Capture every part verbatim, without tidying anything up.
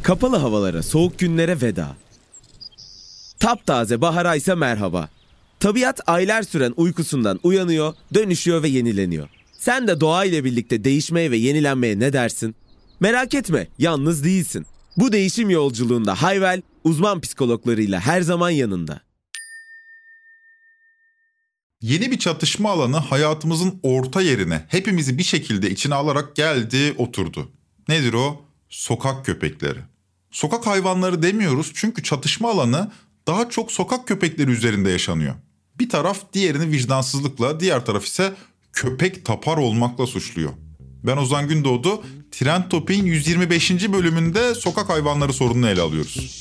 Kapalı havalara, soğuk günlere veda. Taptaze bahara ise merhaba. Tabiat aylar süren uykusundan uyanıyor, dönüşüyor ve yenileniyor. Sen de doğa ile birlikte değişmeye ve yenilenmeye ne dersin? Merak etme, yalnız değilsin. Bu değişim yolculuğunda Hayvel, uzman psikologlarıyla her zaman yanında. Yeni bir çatışma alanı hayatımızın orta yerine hepimizi bir şekilde içine alarak geldi, oturdu. Nedir o? Sokak köpekleri. Sokak hayvanları demiyoruz çünkü çatışma alanı daha çok sokak köpekleri üzerinde yaşanıyor. Bir taraf diğerini vicdansızlıkla, diğer taraf ise köpek tapar olmakla suçluyor. Ben Ozan Gündoğdu, Trend Topik'in yüz yirmi beşinci bölümünde sokak hayvanları sorununu ele alıyoruz.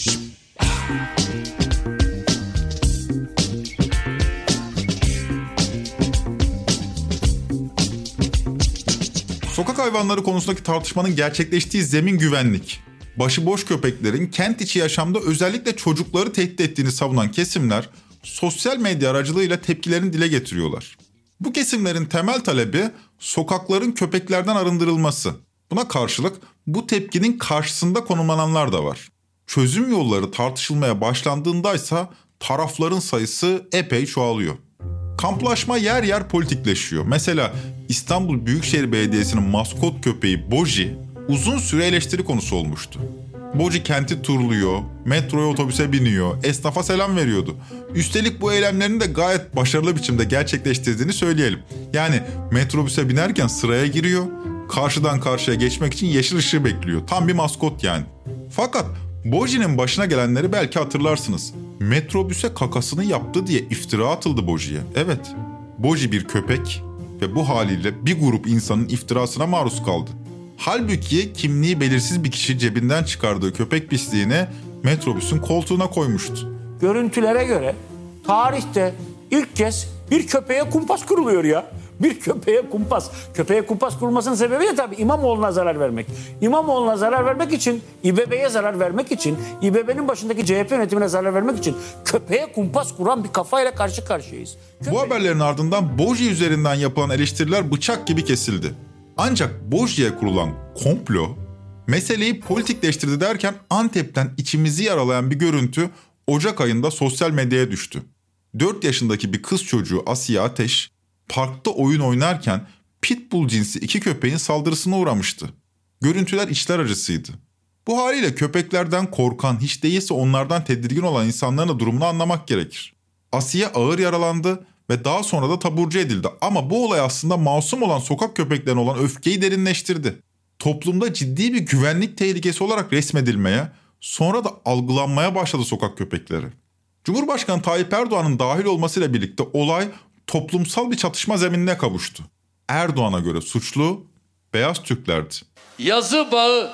Sokak hayvanları konusundaki tartışmanın gerçekleştiği zemin güvenlik. Başıboş köpeklerin kent içi yaşamda özellikle çocukları tehdit ettiğini savunan kesimler sosyal medya aracılığıyla tepkilerini dile getiriyorlar. Bu kesimlerin temel talebi sokakların köpeklerden arındırılması. Buna karşılık bu tepkinin karşısında konumlananlar da var. Çözüm yolları tartışılmaya başlandığındaysa tarafların sayısı epey çoğalıyor. Kamplaşma yer yer politikleşiyor. Mesela İstanbul Büyükşehir Belediyesi'nin maskot köpeği Boji uzun süre eleştiri konusu olmuştu. Boji kenti turluyor, metroya otobüse biniyor, esnafa selam veriyordu. Üstelik bu eylemlerini de gayet başarılı biçimde gerçekleştirdiğini söyleyelim. Yani metrobüse binerken sıraya giriyor, karşıdan karşıya geçmek için yeşil ışığı bekliyor. Tam bir maskot yani. Fakat Boji'nin başına gelenleri belki hatırlarsınız. Metrobüse kakasını yaptı diye iftira atıldı Boji'ye. Evet, Boji bir köpek ve bu haliyle bir grup insanın iftirasına maruz kaldı. Halbuki kimliği belirsiz bir kişi cebinden çıkardığı köpek pisliğini metrobüsün koltuğuna koymuştu. Görüntülere göre tarihte ilk kez bir köpeğe kumpas kuruluyor ya. Bir köpeğe kumpas. Köpeğe kumpas kurulmasının sebebi de tabii İmamoğlu'na zarar vermek. İmamoğlu'na zarar vermek için, İBB'ye zarar vermek için, İBB'nin başındaki C H P yönetimine zarar vermek için köpeğe kumpas kuran bir kafayla karşı karşıyayız. Köpeğe... Bu haberlerin ardından Boji üzerinden yapılan eleştiriler bıçak gibi kesildi. Ancak Boji'ye kurulan komplo meseleyi politikleştirdi derken Antep'ten içimizi yaralayan bir görüntü Ocak ayında sosyal medyaya düştü. dört yaşındaki bir kız çocuğu Asiye Ateş parkta oyun oynarken pitbull cinsi iki köpeğin saldırısına uğramıştı. Görüntüler içler acısıydı. Bu haliyle köpeklerden korkan, hiç değilse onlardan tedirgin olan insanların da durumunu anlamak gerekir. Asiye ağır yaralandı ve daha sonra da taburcu edildi. Ama bu olay aslında masum olan sokak köpeklerine olan öfkeyi derinleştirdi. Toplumda ciddi bir güvenlik tehlikesi olarak resmedilmeye, sonra da algılanmaya başladı sokak köpekleri. Cumhurbaşkanı Tayyip Erdoğan'ın dahil olmasıyla birlikte olay toplumsal bir çatışma zeminine kavuştu. Erdoğan'a göre suçlu beyaz Türklerdi. Yazı bağı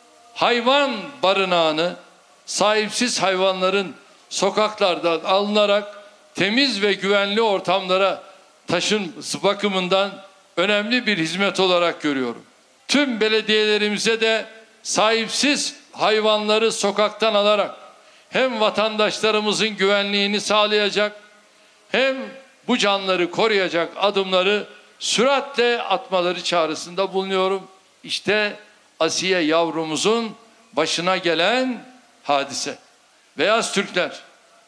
hayvan barınağını sahipsiz hayvanların sokaklardan alınarak temiz ve güvenli ortamlara taşınması bakımından önemli bir hizmet olarak görüyorum. Tüm belediyelerimize de sahipsiz hayvanları sokaktan alarak hem vatandaşlarımızın güvenliğini sağlayacak hem bu canları koruyacak adımları süratle atmaları çağrısında bulunuyorum. İşte Asiye yavrumuzun başına gelen hadise. Beyaz Türkler,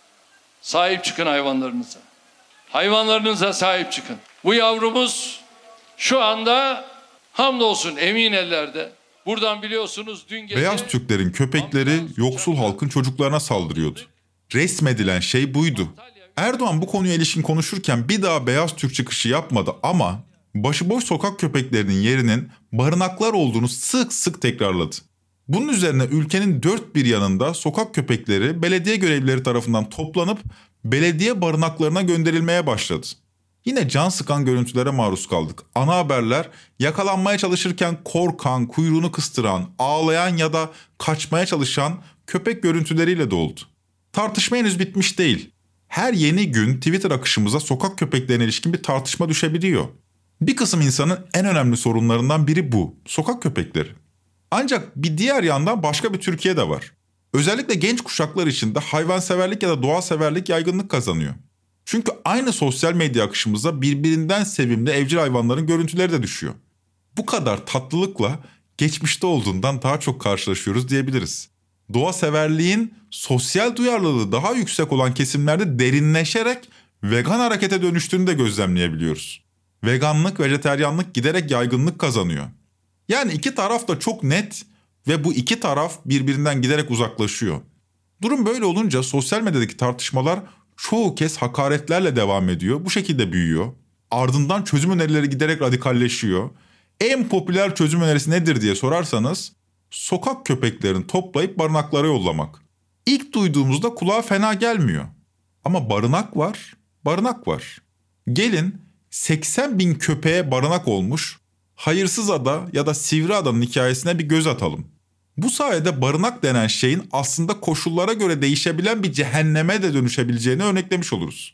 sahip çıkın hayvanlarınıza. Hayvanlarınıza sahip çıkın. Bu yavrumuz şu anda hamdolsun emin ellerde. Buradan biliyorsunuz dün gece... Beyaz Türklerin köpekleri yoksul halkın çocuklarına saldırıyordu. Resmedilen şey buydu. Erdoğan bu konuya ilişkin konuşurken bir daha beyaz Türk çıkışı yapmadı ama başıboş sokak köpeklerinin yerinin barınaklar olduğunu sık sık tekrarladı. Bunun üzerine ülkenin dört bir yanında sokak köpekleri belediye görevlileri tarafından toplanıp belediye barınaklarına gönderilmeye başladı. Yine can sıkan görüntülere maruz kaldık. Ana haberler yakalanmaya çalışırken korkan, kuyruğunu kıstıran, ağlayan ya da kaçmaya çalışan köpek görüntüleriyle doldu. Tartışma henüz bitmiş değil. Her yeni gün Twitter akışımıza sokak köpeklerine ilişkin bir tartışma düşebiliyor. Bir kısım insanın en önemli sorunlarından biri bu. Sokak köpekleri. Ancak bir diğer yandan başka bir Türkiye de var. Özellikle genç kuşaklar içinde hayvanseverlik ya da doğa severlik yaygınlık kazanıyor. Çünkü aynı sosyal medya akışımıza birbirinden sevimli evcil hayvanların görüntüleri de düşüyor. Bu kadar tatlılıkla geçmişte olduğundan daha çok karşılaşıyoruz diyebiliriz. Doğa severliğin sosyal duyarlılığı daha yüksek olan kesimlerde derinleşerek vegan harekete dönüştüğünü de gözlemleyebiliyoruz. Veganlık, vejeteryanlık giderek yaygınlık kazanıyor. Yani iki taraf da çok net ve bu iki taraf birbirinden giderek uzaklaşıyor. Durum böyle olunca sosyal medyadaki tartışmalar çoğu kez hakaretlerle devam ediyor. Bu şekilde büyüyor. Ardından çözüm önerileri giderek radikalleşiyor. En popüler çözüm önerisi nedir diye sorarsanız, sokak köpeklerini toplayıp barınaklara yollamak. İlk duyduğumuzda kulağa fena gelmiyor. Ama barınak var, barınak var. Gelin seksen bin köpeğe barınak olmuş Hayırsızada ya da Sivriada'nın hikayesine bir göz atalım. Bu sayede barınak denen şeyin aslında koşullara göre değişebilen bir cehenneme de dönüşebileceğini örneklemiş oluruz.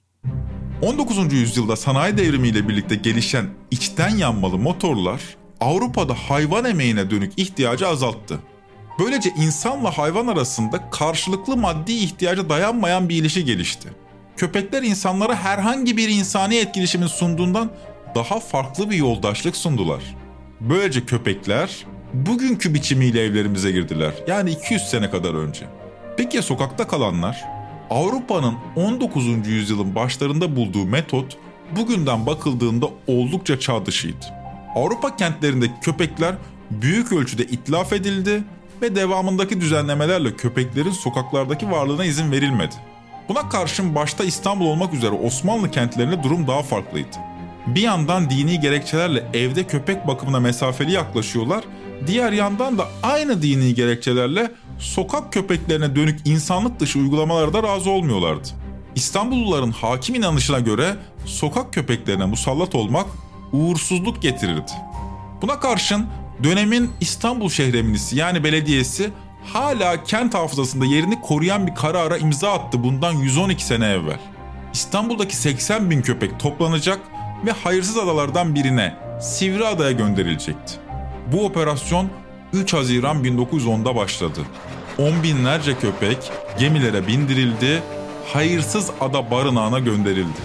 on dokuzuncu yüzyılda sanayi devrimiyle birlikte gelişen içten yanmalı motorlar Avrupa'da hayvan emeğine dönük ihtiyacı azalttı. Böylece insanla hayvan arasında karşılıklı maddi ihtiyaca dayanmayan bir ilişki gelişti. Köpekler insanlara herhangi bir insani etkileşimin sunduğundan daha farklı bir yoldaşlık sundular. Böylece köpekler bugünkü biçimiyle evlerimize girdiler. Yani iki yüz sene kadar önce. Peki ya sokakta kalanlar? Avrupa'nın on dokuzuncu yüzyılın başlarında bulduğu metot bugünden bakıldığında oldukça çağ dışıydı. Avrupa kentlerindeki köpekler büyük ölçüde itlaf edildi ve devamındaki düzenlemelerle köpeklerin sokaklardaki varlığına izin verilmedi. Buna karşın başta İstanbul olmak üzere Osmanlı kentlerinde durum daha farklıydı. Bir yandan dini gerekçelerle evde köpek bakımına mesafeli yaklaşıyorlar, diğer yandan da aynı dini gerekçelerle sokak köpeklerine dönük insanlık dışı uygulamalara da razı olmuyorlardı. İstanbulluların hakim inanışına göre sokak köpeklerine musallat olmak uğursuzluk getirirdi. Buna karşın dönemin İstanbul Şehremlisi yani belediyesi hala kent hafızasında yerini koruyan bir karara imza attı bundan yüz on iki sene evvel. İstanbul'daki seksen bin köpek toplanacak ve hayırsız adalardan birine, Sivriada'ya gönderilecekti. Bu operasyon üç Haziran bin dokuz yüz onda başladı. On binlerce köpek gemilere bindirildi, hayırsız ada barınağına gönderildi.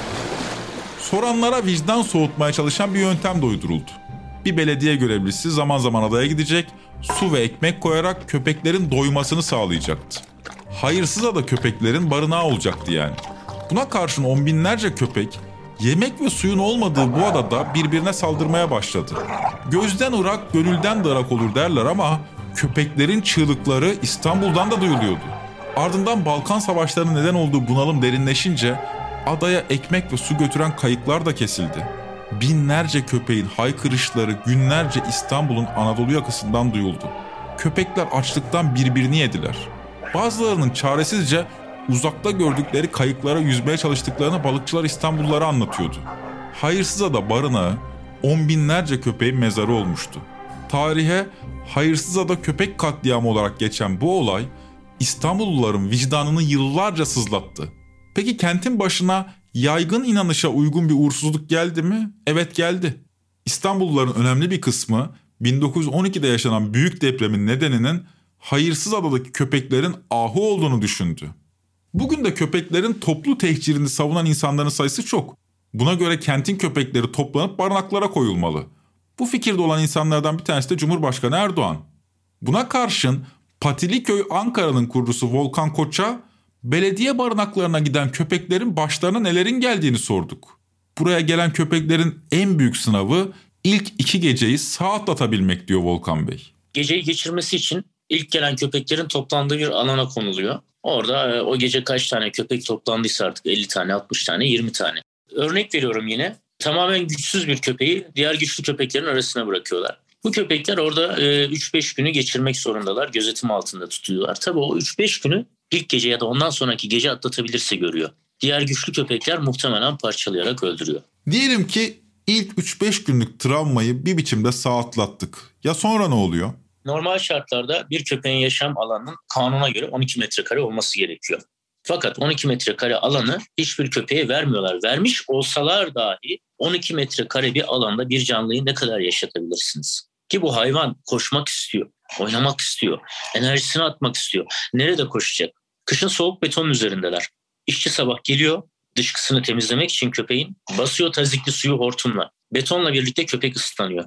Soranlara vicdan soğutmaya çalışan bir yöntem de uyduruldu. Bir belediye görevlisi zaman zaman adaya gidecek, su ve ekmek koyarak köpeklerin doymasını sağlayacaktı. Hayırsız ada köpeklerin barınağı olacaktı yani. Buna karşın on binlerce köpek yemek ve suyun olmadığı bu adada birbirine saldırmaya başladı. Gözden ırak, gönülden de ırak olur derler ama köpeklerin çığlıkları İstanbul'dan da duyuluyordu. Ardından Balkan Savaşları'nın neden olduğu bunalım derinleşince adaya ekmek ve su götüren kayıklar da kesildi. Binlerce köpeğin haykırışları günlerce İstanbul'un Anadolu yakasından duyuldu. Köpekler açlıktan birbirini yediler. Bazılarının çaresizce uzakta gördükleri kayıklara yüzmeye çalıştıklarını balıkçılar İstanbullulara anlatıyordu. Hayırsızada barınağı on binlerce köpeğin mezarı olmuştu. Tarihe Hayırsızada köpek katliamı olarak geçen bu olay İstanbulluların vicdanını yıllarca sızlattı. Peki kentin başına yaygın inanışa uygun bir uğursuzluk geldi mi? Evet geldi. İstanbulluların önemli bir kısmı bin dokuz yüz on ikide yaşanan büyük depremin nedeninin Hayırsızada'daki köpeklerin ahı olduğunu düşündü. Bugün de köpeklerin toplu tehcirini savunan insanların sayısı çok. Buna göre kentin köpekleri toplanıp barınaklara koyulmalı. Bu fikirde olan insanlardan bir tanesi de Cumhurbaşkanı Erdoğan. Buna karşın Patiliköy Ankara'nın kurucusu Volkan Koç'a belediye barınaklarına giden köpeklerin başlarına nelerin geldiğini sorduk. Buraya gelen köpeklerin en büyük sınavı ilk iki geceyi sağ atlatabilmek diyor Volkan Bey. Geceyi geçirmesi için ilk gelen köpeklerin toplandığı bir alana konuluyor. Orada e, o gece kaç tane köpek toplandıysa artık elli tane, altmış tane, yirmi tane. Örnek veriyorum yine. Tamamen güçsüz bir köpeği diğer güçlü köpeklerin arasına bırakıyorlar. Bu köpekler orada e, üç beş günü geçirmek zorundalar. Gözetim altında tutuyorlar. Tabii o üç beş günü ilk gece ya da ondan sonraki gece atlatabilirse görüyor. Diğer güçlü köpekler muhtemelen parçalayarak öldürüyor. Diyelim ki ilk üç beş günlük travmayı bir biçimde sağ atlattık. Ya sonra ne oluyor? Normal şartlarda bir köpeğin yaşam alanının kanuna göre on iki metrekare olması gerekiyor. Fakat on iki metrekare alanı hiçbir köpeğe vermiyorlar. Vermiş olsalar dahi on iki metrekare bir alanda bir canlıyı ne kadar yaşatabilirsiniz? Ki bu hayvan koşmak istiyor, oynamak istiyor, enerjisini atmak istiyor. Nerede koşacak? Kışın soğuk betonun üzerindeler. İşçi sabah geliyor, dışkısını temizlemek için köpeğin basıyor tazikli suyu hortumla. Betonla birlikte köpek ıslanıyor.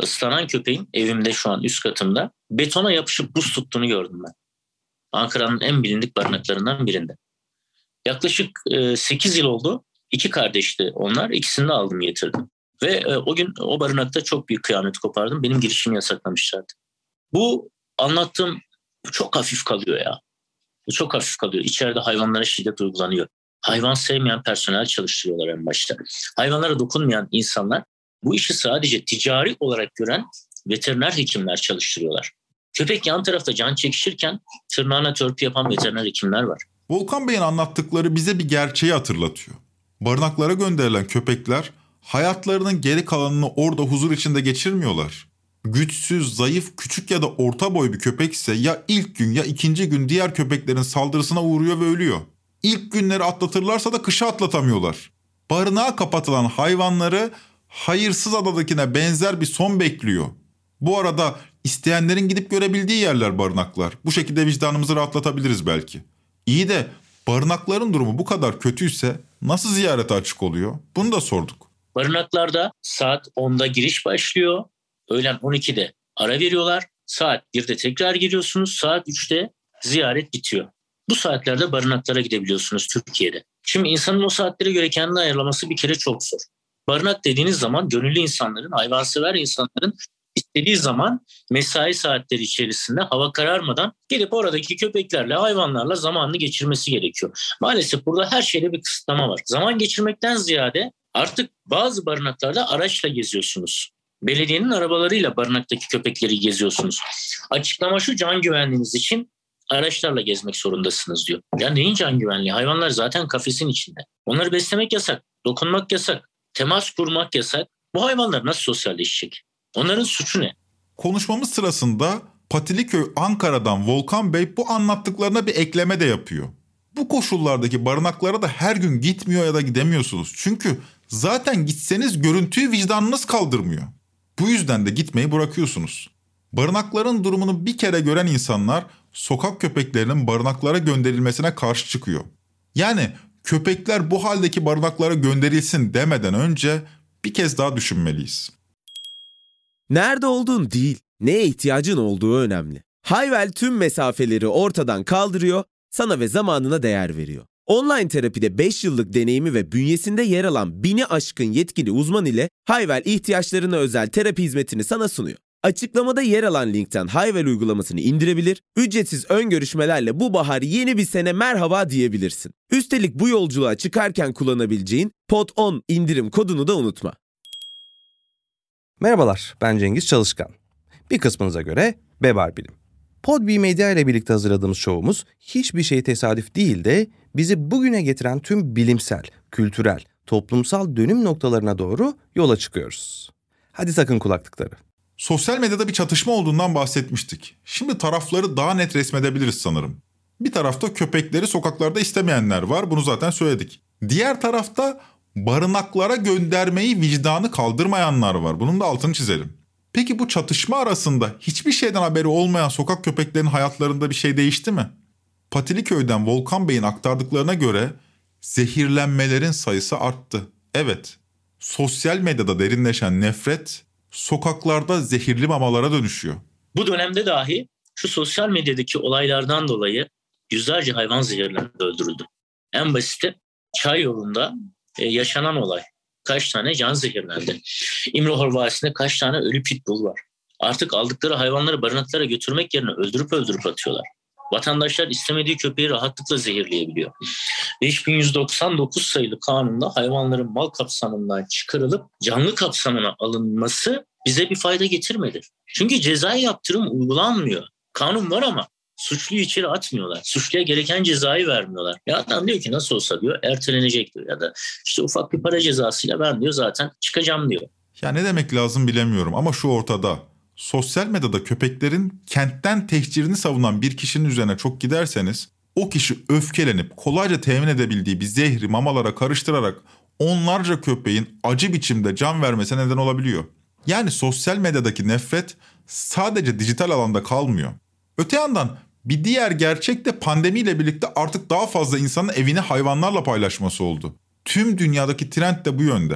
ıslanan köpeğin evimde şu an üst katımda betona yapışıp buz tuttuğunu gördüm ben. Ankara'nın en bilindik barınaklarından birinde. Yaklaşık sekiz yıl oldu. İki kardeşti onlar. İkisini de aldım getirdim. Ve o gün o barınakta çok büyük kıyamet kopardım. Benim girişimi yasaklamışlardı. Bu anlattığım çok hafif kalıyor ya. Bu çok hafif kalıyor. İçeride hayvanlara şiddet uygulanıyor. Hayvan sevmeyen personel çalıştırıyorlar en başta. Hayvanlara dokunmayan insanlar bu işi sadece ticari olarak gören veteriner hekimler çalıştırıyorlar. Köpek yan tarafta can çekişirken tırnağına törpü yapan veteriner hekimler var. Volkan Bey'in anlattıkları bize bir gerçeği hatırlatıyor. Barınaklara gönderilen köpekler hayatlarının geri kalanını orada huzur içinde geçirmiyorlar. Güçsüz, zayıf, küçük ya da orta boy bir köpek ise ya ilk gün ya ikinci gün diğer köpeklerin saldırısına uğruyor ve ölüyor. İlk günleri atlatırlarsa da kışı atlatamıyorlar. Barınağa kapatılan hayvanları hayırsız adadakine benzer bir son bekliyor. Bu arada isteyenlerin gidip görebildiği yerler barınaklar. Bu şekilde vicdanımızı rahatlatabiliriz belki. İyi de barınakların durumu bu kadar kötüyse nasıl ziyarete açık oluyor? Bunu da sorduk. Barınaklarda saat onda giriş başlıyor. Öğlen on ikide ara veriyorlar. Saat birde tekrar giriyorsunuz. Saat üçte ziyaret bitiyor. Bu saatlerde barınaklara gidebiliyorsunuz Türkiye'de. Şimdi insanın o saatlere göre kendini ayarlaması bir kere çok zor. Barınak dediğiniz zaman gönüllü insanların, hayvansever insanların istediği zaman mesai saatleri içerisinde hava kararmadan gelip oradaki köpeklerle, hayvanlarla zamanını geçirmesi gerekiyor. Maalesef burada her şeyde bir kısıtlama var. Zaman geçirmekten ziyade artık bazı barınaklarda araçla geziyorsunuz. Belediyenin arabalarıyla barınaktaki köpekleri geziyorsunuz. Açıklama şu: can güvenliğiniz için araçlarla gezmek zorundasınız diyor. Ya neyin can güvenliği? Hayvanlar zaten kafesin içinde. Onları beslemek yasak, dokunmak yasak, temas kurmak yasak. Bu hayvanlar nasıl sosyalleşecek? Onların suçu ne? Konuşmamız sırasında Patiliköy, Ankara'dan Volkan Bey bu anlattıklarına bir ekleme de yapıyor. Bu koşullardaki barınaklara da her gün gitmiyor ya da gidemiyorsunuz. Çünkü zaten gitseniz görüntüyü vicdanınız kaldırmıyor. Bu yüzden de gitmeyi bırakıyorsunuz. Barınakların durumunu bir kere gören insanlar sokak köpeklerinin barınaklara gönderilmesine karşı çıkıyor. Yani köpekler bu haldeki barınaklara gönderilsin demeden önce bir kez daha düşünmeliyiz. Nerede olduğun değil, neye ihtiyacın olduğu önemli. Hayvel tüm mesafeleri ortadan kaldırıyor, sana ve zamanına değer veriyor. Online terapide beş yıllık deneyimi ve bünyesinde yer alan bini aşkın yetkili uzman ile Hayvel ihtiyaçlarına özel terapi hizmetini sana sunuyor. Açıklamada yer alan linkten Hayvel uygulamasını indirebilir, ücretsiz ön görüşmelerle bu bahar yeni bir sene merhaba diyebilirsin. Üstelik bu yolculuğa çıkarken kullanabileceğin Pod on indirim kodunu da unutma. Merhabalar, ben Cengiz Çalışkan. Bir kısmınıza göre Bebar Bilim. Podbi Medya ile birlikte hazırladığımız şovumuz hiçbir şey tesadüf değil de bizi bugüne getiren tüm bilimsel, kültürel, toplumsal dönüm noktalarına doğru yola çıkıyoruz. Hadi takın kulaklıkları. Sosyal medyada bir çatışma olduğundan bahsetmiştik. Şimdi tarafları daha net resmedebiliriz sanırım. Bir tarafta köpekleri sokaklarda istemeyenler var, bunu zaten söyledik. Diğer tarafta barınaklara göndermeyi vicdanı kaldırmayanlar var. Bunun da altını çizelim. Peki bu çatışma arasında hiçbir şeyden haberi olmayan sokak köpeklerinin hayatlarında bir şey değişti mi? Patiliköy'den Volkan Bey'in aktardıklarına göre zehirlenmelerin sayısı arttı. Evet, sosyal medyada derinleşen nefret sokaklarda zehirli mamalara dönüşüyor. Bu dönemde dahi şu sosyal medyadaki olaylardan dolayı yüzlerce hayvan zehirlendi, öldürüldü. En basiti Çay yolunda e, yaşanan olay. Kaç tane can zehirlendi. İmrahor Vadisi'nde kaç tane ölü pitbull var. Artık aldıkları hayvanları barınaklara götürmek yerine öldürüp öldürüp atıyorlar. Vatandaşlar istemediği köpeği rahatlıkla zehirleyebiliyor. beş bin yüz doksan dokuz sayılı kanunda hayvanların mal kapsamından çıkarılıp canlı kapsamına alınması bize bir fayda getirmedi. Çünkü cezai yaptırım uygulanmıyor. Kanun var ama suçluyu içeri atmıyorlar. Suçluya gereken cezayı vermiyorlar. Ya adam diyor ki nasıl olsa diyor ertelenecek diyor. Ya da işte ufak bir para cezasıyla ben diyor zaten çıkacağım diyor. Ya ne demek lazım bilemiyorum ama şu ortada. Sosyal medyada köpeklerin kentten tehcirini savunan bir kişinin üzerine çok giderseniz o kişi öfkelenip kolayca temin edebildiği bir zehri mamalara karıştırarak onlarca köpeğin acı biçimde can vermesine neden olabiliyor. Yani sosyal medyadaki nefret sadece dijital alanda kalmıyor. Öte yandan bir diğer gerçek de pandemiyle birlikte artık daha fazla insanın evini hayvanlarla paylaşması oldu. Tüm dünyadaki trend de bu yönde.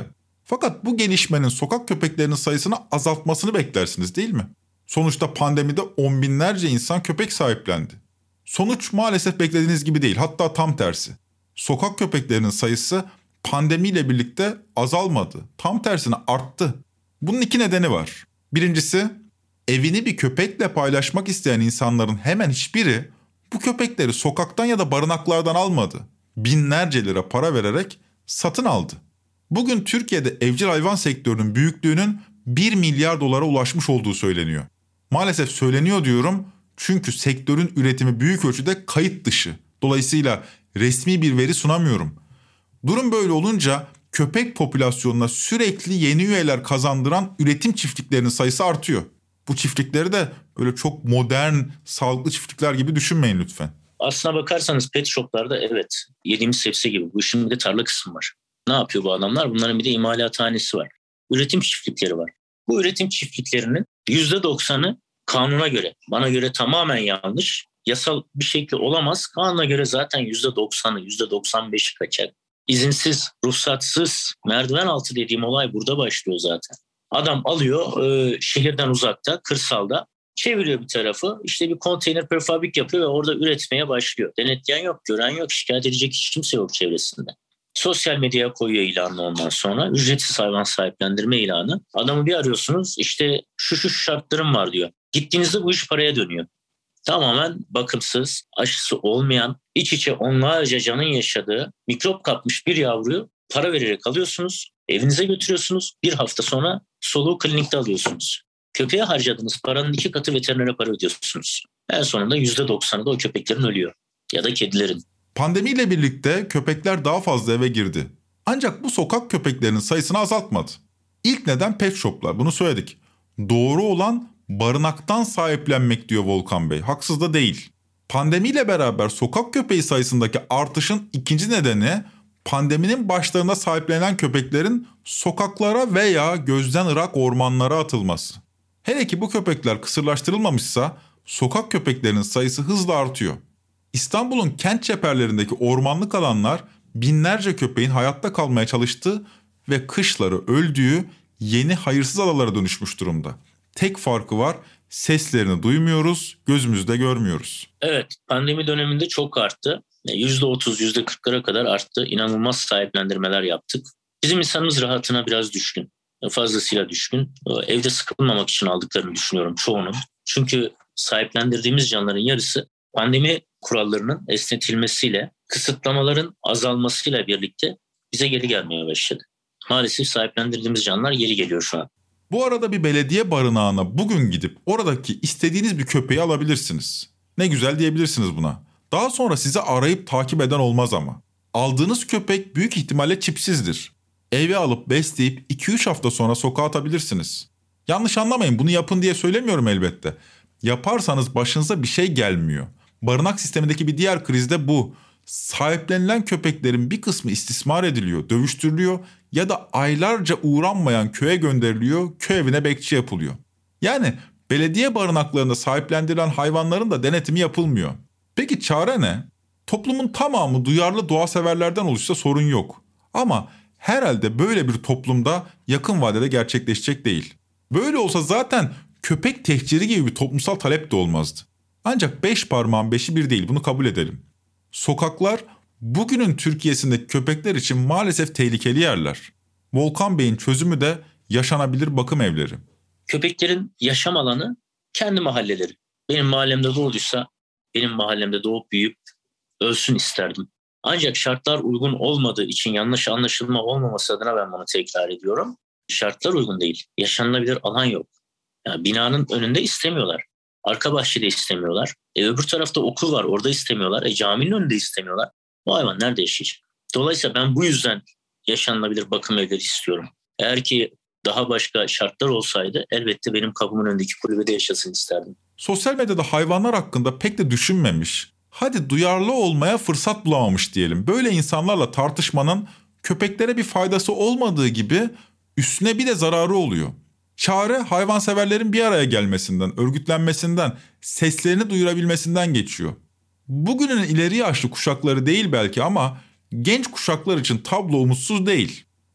Fakat bu gelişmenin sokak köpeklerinin sayısını azaltmasını beklersiniz değil mi? Sonuçta pandemide on binlerce insan köpek sahiplendi. Sonuç maalesef beklediğiniz gibi değil, hatta tam tersi. Sokak köpeklerinin sayısı pandemiyle birlikte azalmadı. Tam tersine arttı. Bunun iki nedeni var. Birincisi, evini bir köpekle paylaşmak isteyen insanların hemen hiçbiri bu köpekleri sokaktan ya da barınaklardan almadı. Binlerce lira para vererek satın aldı. Bugün Türkiye'de evcil hayvan sektörünün büyüklüğünün bir milyar dolara ulaşmış olduğu söyleniyor. Maalesef söyleniyor diyorum çünkü sektörün üretimi büyük ölçüde kayıt dışı. Dolayısıyla resmi bir veri sunamıyorum. Durum böyle olunca köpek popülasyonuna sürekli yeni üyeler kazandıran üretim çiftliklerinin sayısı artıyor. Bu çiftlikleri de böyle çok modern, sağlıklı çiftlikler gibi düşünmeyin lütfen. Aslına bakarsanız pet shoplarda evet yediğimiz sebze gibi. Bu işin bir de tarla kısmı var. Ne yapıyor bu adamlar? Bunların bir de imalathanesi var. Üretim çiftlikleri var. Bu üretim çiftliklerinin yüzde doksanı kanuna göre, bana göre tamamen yanlış. Yasal bir şekli olamaz. Kanuna göre zaten yüzde doksanı, yüzde doksan beşi kaçak. İzinsiz, ruhsatsız, merdiven altı dediğim olay burada başlıyor zaten. Adam alıyor e, şehirden uzakta, kırsalda çeviriyor bir tarafı. İşte bir konteyner prefabrik yapıyor ve orada üretmeye başlıyor. Denetleyen yok, gören yok, şikayet edecek hiç kimse yok çevresinde. Sosyal medyaya koyuyor ilanını ondan sonra. Ücretsiz hayvan sahiplendirme ilanı. Adamı bir arıyorsunuz işte şu şu şartlarım var diyor. Gittiğinizde bu iş paraya dönüyor. Tamamen bakımsız, aşısı olmayan, iç içe onlarca canın yaşadığı mikrop kapmış bir yavruyu para vererek alıyorsunuz. Evinize götürüyorsunuz. Bir hafta sonra soluğu klinikte alıyorsunuz. Köpeğe harcadığınız paranın iki katı veterinere para ödüyorsunuz. En sonunda yüzde doksanı da o köpeklerin ölüyor. Ya da kedilerin. Pandemiyle birlikte köpekler daha fazla eve girdi. Ancak bu sokak köpeklerinin sayısını azaltmadı. İlk neden pet shoplar, bunu söyledik. Doğru olan barınaktan sahiplenmek diyor Volkan Bey. Haksız da değil. Pandemiyle beraber sokak köpeği sayısındaki artışın ikinci nedeni pandeminin başlarında sahiplenen köpeklerin sokaklara veya gözden ırak ormanlara atılması. Hele ki bu köpekler kısırlaştırılmamışsa sokak köpeklerinin sayısı hızla artıyor. İstanbul'un kent çeperlerindeki ormanlık alanlar binlerce köpeğin hayatta kalmaya çalıştığı ve kışları öldüğü yeni hayırsız adalara dönüşmüş durumda. Tek farkı var, seslerini duymuyoruz, gözümüzde görmüyoruz. Evet, pandemi döneminde çok arttı. yüzde otuz, yüzde kırklara kadar arttı. İnanılmaz sahiplendirmeler yaptık. Bizim insanımız rahatına biraz düşkün. Fazlasıyla düşkün. Evde sıkılmamak için aldıklarını düşünüyorum çoğunun. Çünkü sahiplendirdiğimiz canlıların yarısı pandemi kurallarının esnetilmesiyle, kısıtlamaların azalmasıyla birlikte bize geri gelmeye başladı. Maalesef sahiplendirdiğimiz canlılar geri geliyor şu an. Bu arada bir belediye barınağına bugün gidip oradaki istediğiniz bir köpeği alabilirsiniz. Ne güzel diyebilirsiniz buna. Daha sonra sizi arayıp takip eden olmaz ama. Aldığınız köpek büyük ihtimalle çipsizdir. Eve alıp besleyip iki üç hafta sonra sokağa atabilirsiniz. Yanlış anlamayın, bunu yapın diye söylemiyorum elbette. Yaparsanız başınıza bir şey gelmiyor. Barınak sistemindeki bir diğer kriz de bu. Sahiplenilen köpeklerin bir kısmı istismar ediliyor, dövüştürülüyor ya da aylarca uğranmayan köye gönderiliyor, köy evine bekçi yapılıyor. Yani belediye barınaklarında sahiplendirilen hayvanların da denetimi yapılmıyor. Peki çare ne? Toplumun tamamı duyarlı doğaseverlerden oluşsa sorun yok. Ama herhalde böyle bir toplumda yakın vadede gerçekleşecek değil. Böyle olsa zaten köpek tehciri gibi bir toplumsal talep de olmazdı. Ancak beş parmağın beşi bir değil, bunu kabul edelim. Sokaklar bugünün Türkiye'sindeki köpekler için maalesef tehlikeli yerler. Volkan Bey'in çözümü de yaşanabilir bakım evleri. Köpeklerin yaşam alanı kendi mahalleleri. Benim mahallemde doğduysa benim mahallemde doğup büyüyüp ölsün isterdim. Ancak şartlar uygun olmadığı için yanlış anlaşılma olmaması adına ben bunu tekrar ediyorum. Şartlar uygun değil. Yaşanılabilir alan yok. Yani binanın önünde istemiyorlar. Arka bahçede istemiyorlar. E öbür tarafta okul var, orada istemiyorlar. E caminin önünde istemiyorlar. Bu hayvan nerede yaşayacak? Dolayısıyla ben bu yüzden yaşanılabilir bakım evleri istiyorum. Eğer ki daha başka şartlar olsaydı elbette benim kapımın önündeki kulübede yaşasın isterdim. Sosyal medyada hayvanlar hakkında pek de düşünmemiş, hadi duyarlı olmaya fırsat bulamamış diyelim. Böyle insanlarla tartışmanın köpeklere bir faydası olmadığı gibi üstüne bir de zararı oluyor. Çare hayvanseverlerin bir araya gelmesinden, örgütlenmesinden, seslerini duyurabilmesinden geçiyor. Bugünün ileri yaşlı kuşakları değil belki ama genç kuşaklar için tablo umutsuz değil.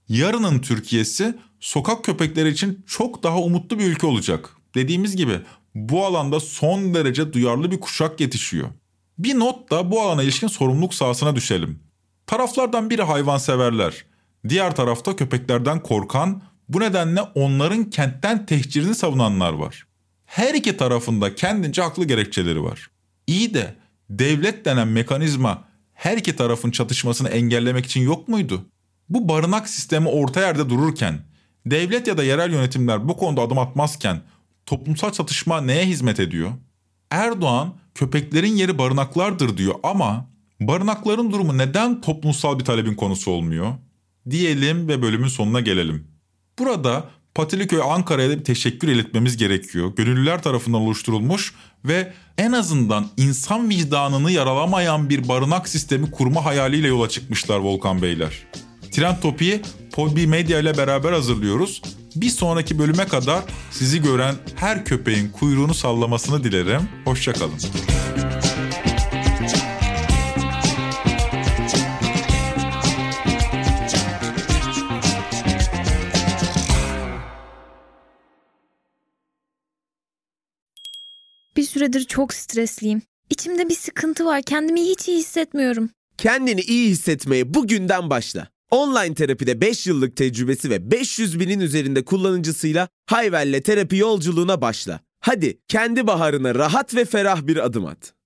Yarının Türkiye'si sokak köpekleri için çok daha umutlu bir ülke olacak. Dediğimiz gibi bu alanda son derece duyarlı bir kuşak yetişiyor. Bir not da bu alana ilişkin sorumluluk sahasına düşelim. Taraflardan biri hayvanseverler, diğer tarafta köpeklerden korkan, bu nedenle onların kentten tehcirini savunanlar var. Her iki tarafında kendince haklı gerekçeleri var. İyi de devlet denen mekanizma her iki tarafın çatışmasını engellemek için yok muydu? Bu barınak sistemi orta yerde dururken, devlet ya da yerel yönetimler bu konuda adım atmazken toplumsal çatışma neye hizmet ediyor? Erdoğan köpeklerin yeri barınaklardır diyor ama barınakların durumu neden toplumsal bir talebin konusu olmuyor? Diyelim ve bölümün sonuna gelelim. Burada Patiliköy Ankara'ya da bir teşekkür iletmemiz gerekiyor. Gönüllüler tarafından oluşturulmuş ve en azından insan vicdanını yaralamayan bir barınak sistemi kurma hayaliyle yola çıkmışlar Volkan Beyler. Trend Topi'yi Podbi Medya ile beraber hazırlıyoruz. Bir sonraki bölüme kadar sizi gören her köpeğin kuyruğunu sallamasını dilerim. Hoşça kalın. Bir süredir çok stresliyim. İçimde bir sıkıntı var. Kendimi hiç iyi hissetmiyorum. Kendini iyi hissetmeye bugünden başla. Online terapide beş yıllık tecrübesi ve beş yüz binin üzerinde kullanıcısıyla Hayvel'le terapi yolculuğuna başla. Hadi kendi baharına rahat ve ferah bir adım at.